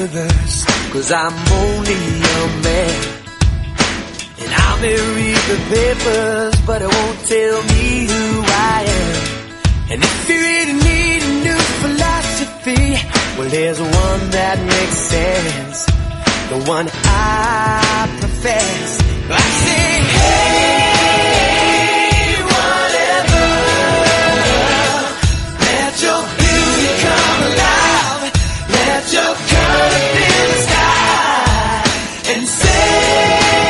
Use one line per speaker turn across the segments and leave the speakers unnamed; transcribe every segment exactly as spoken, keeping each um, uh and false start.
universe, 'cause I'm only a man. And I may read the papers, but it won't tell me who I am. And if you really need a new philosophy, well, there's one that makes sense, the one I profess. I say, hey, whatever, let your beauty come alive, let your color fill the sky, and say,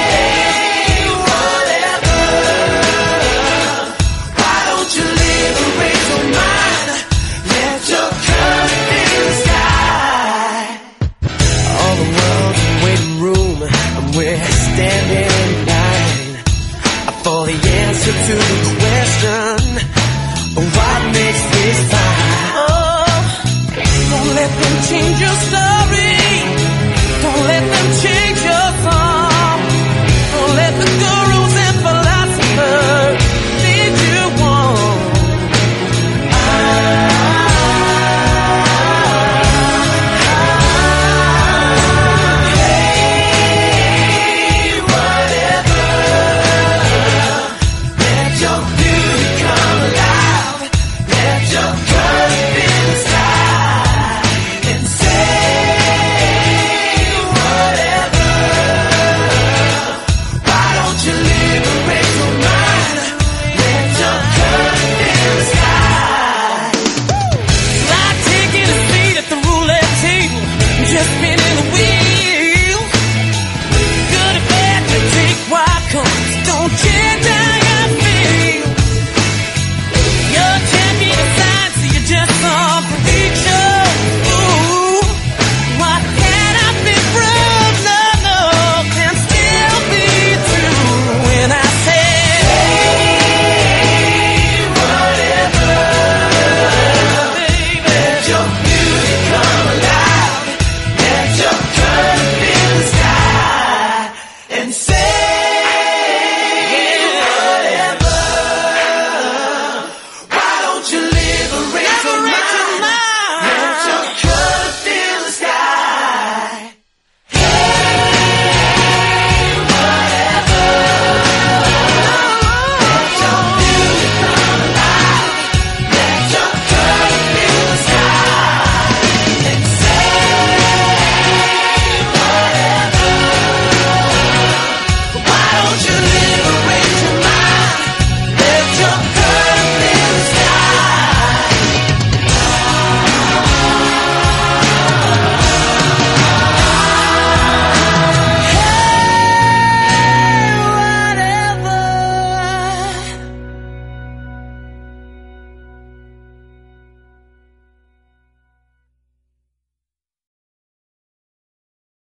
we're standing in line for the answer to the question, what makes this fine? Oh, don't let them change your stuff.